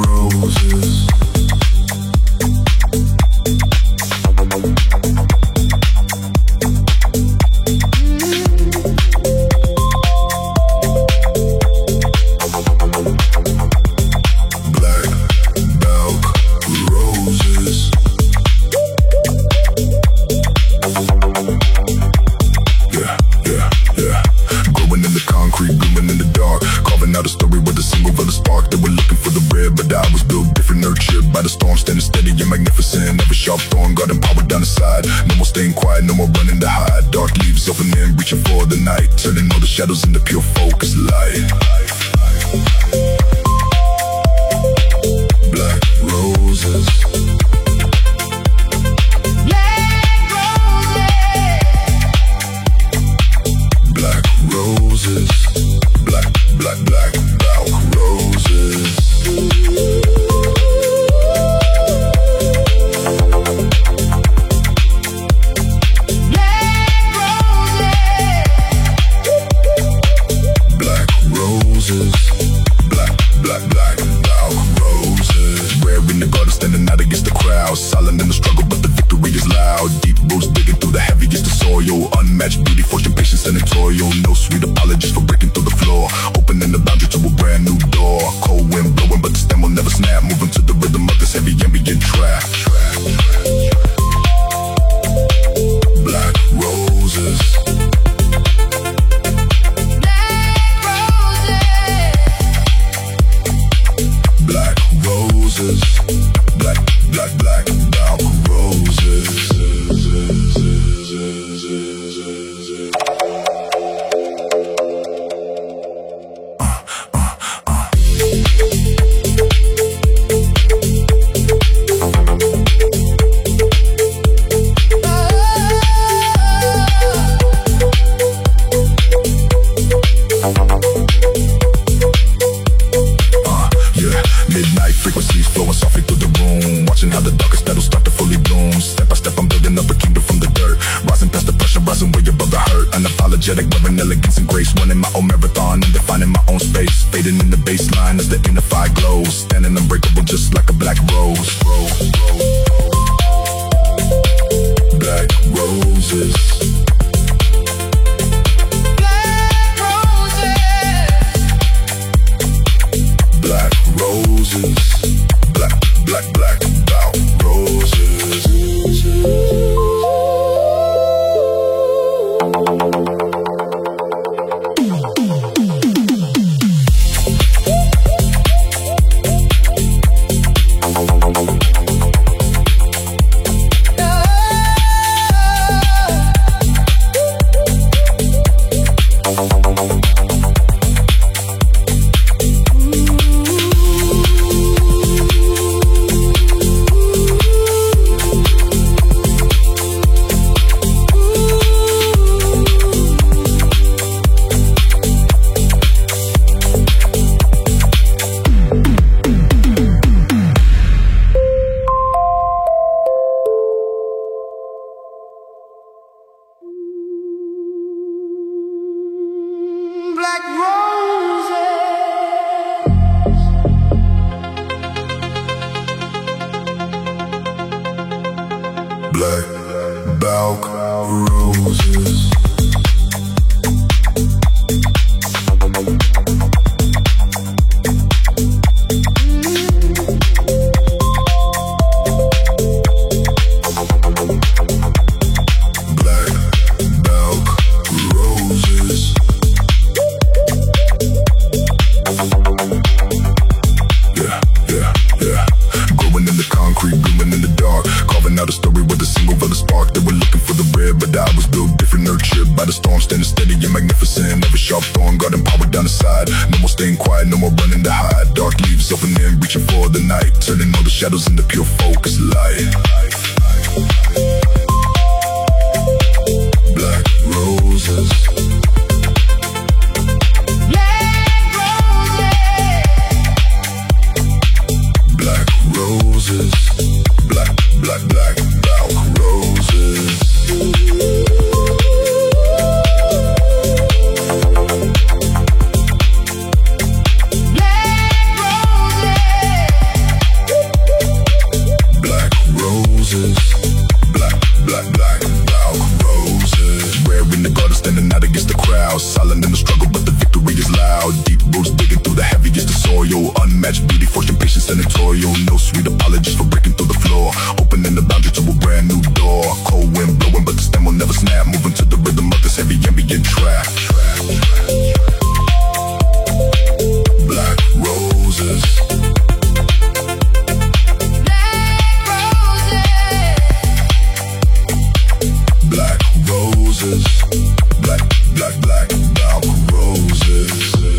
roses. Shadows in the pure focus light. Black roses. Black roses. Black, black, black, black roses. Silent in the struggle, but the victory is loud. Deep roots digging through the heaviest of soil. Unmatched beauty, fortune, patience, and toil. No sweet apologies for breaking through the floor. Opening the boundary to a brand new door. Cold wind blowing, but the stem will never snap. Moving to the rhythm of this heavy ambient trap. Black roses. Black roses. Black, black, black, black roses. Midnight frequencies flowing softly through the room. Watching how the darkest petals start to fully bloom. Step by step I'm building up a kingdom from the dirt. Rising past the pressure, rising way above the hurt. Unapologetic, wearing elegance and grace. Running my own marathon and defining my own space. Fading in the baseline as the inner fire glows. Standing unbreakable just like a black rose. Black roses. Black roses, black, black, black, black roses. Black Balk roses. Shadows in the pure focus light. Black roses. Black roses. Black, black, black, black roses. Black roses. senatorial. No sweet apologies for breaking through the floor. Opening the boundary to a brand new door. Cold wind blowing, but the stem will never snap. Moving to the rhythm of this heavy ambient track. Black roses. Black roses. Black, black, black, black roses.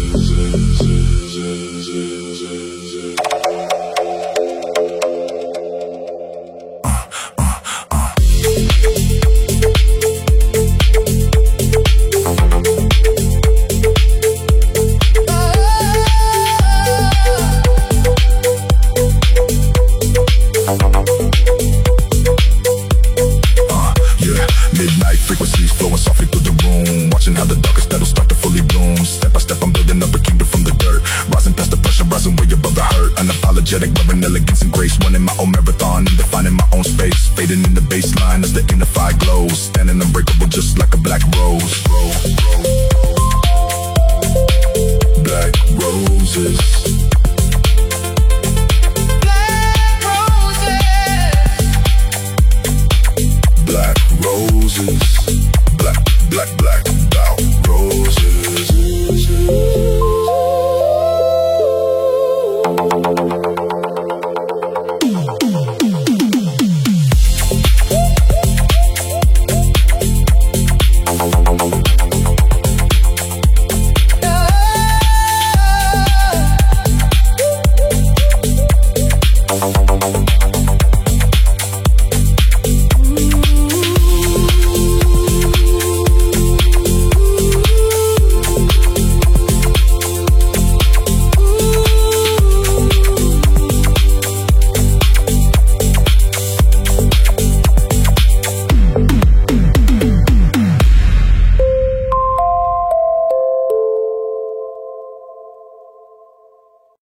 Midnight frequencies flowing softly through the room. Watching how the darkest petals start to fully bloom. Step by step I'm building up a kingdom from the dirt. Rising past the pressure, rising way above the hurt. Unapologetic, wearing elegance and grace. Running my own marathon and defining my own space. Fading in the baseline as the inner fire glows. Standing unbreakable just like a black rose. Black roses.